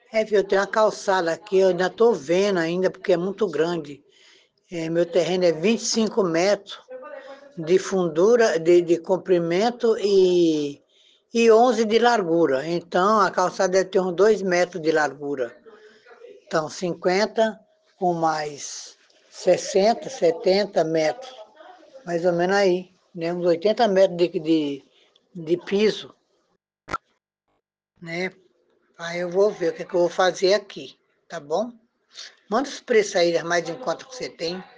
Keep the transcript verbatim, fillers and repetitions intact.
É, viu, eu tenho uma calçada aqui, eu ainda estou vendo ainda, porque é muito grande. É, meu terreno é vinte e cinco metros de fundura, de, de comprimento e, e onze de largura. Então, a calçada deve ter uns dois metros de largura. Então, cinquenta com mais sessenta, setenta metros, mais ou menos aí, né? Uns oitenta metros de, de, de piso, né? Aí eu vou ver o que, que eu vou fazer aqui, tá bom? Manda os preços aí, mais em conta que você tem.